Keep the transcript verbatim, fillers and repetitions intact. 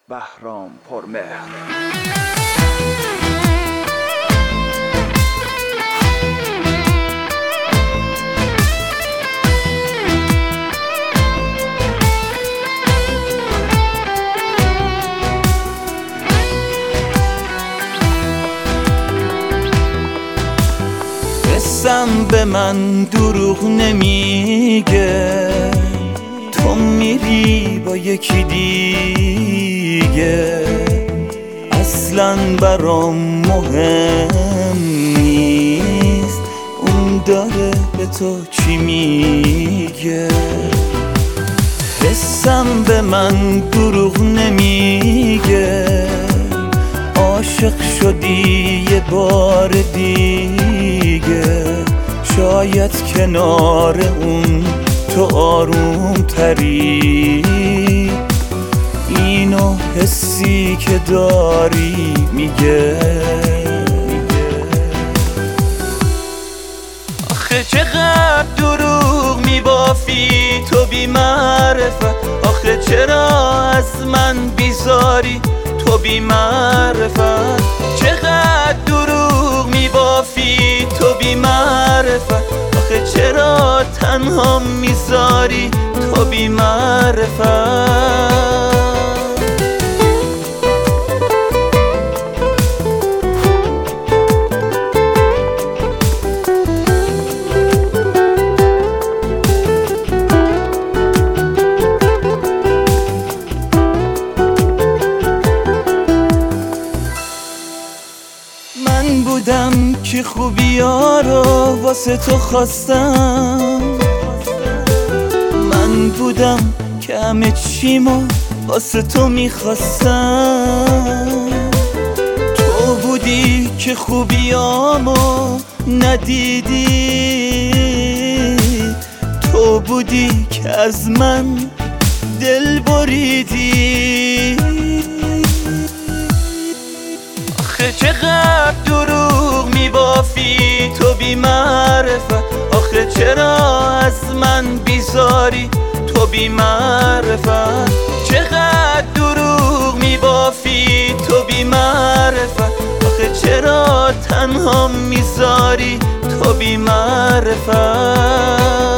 بهرام پرمهر. قسم به من دروغ نمیگه، تو میری با یکی دیگه. اصلاً برام مهم نیست اون داره به تو چی میگه. قسم به من دروغ نمیگه، عاشق شدی یه بار دیگه. شاید کنار اون تو آروم تری، اینو حسی که داری میگه. آخه چقدر دروغ میبافی تو بی معرفت، آخه چرا از من بیزاری تو بی معرفت. چقدر دروغ میبافی تو بی معرفت، آخه چرا تنها میذاری تو بی معرفت. من بودم که خوبیا رو واسه تو خواستم، من بودم که همه چیمو واسه تو میخواستم. تو بودی که خوبیامو ندیدی، تو بودی که از من دل بریدی. آخه چقدر دروغ میبافی تو بی معرفت، آخه چرا از من بیزاری تو بی معرفت. چقدر دروغ میبافی تو بی معرفت، آخه چرا تنها میذاری تو بی معرفت.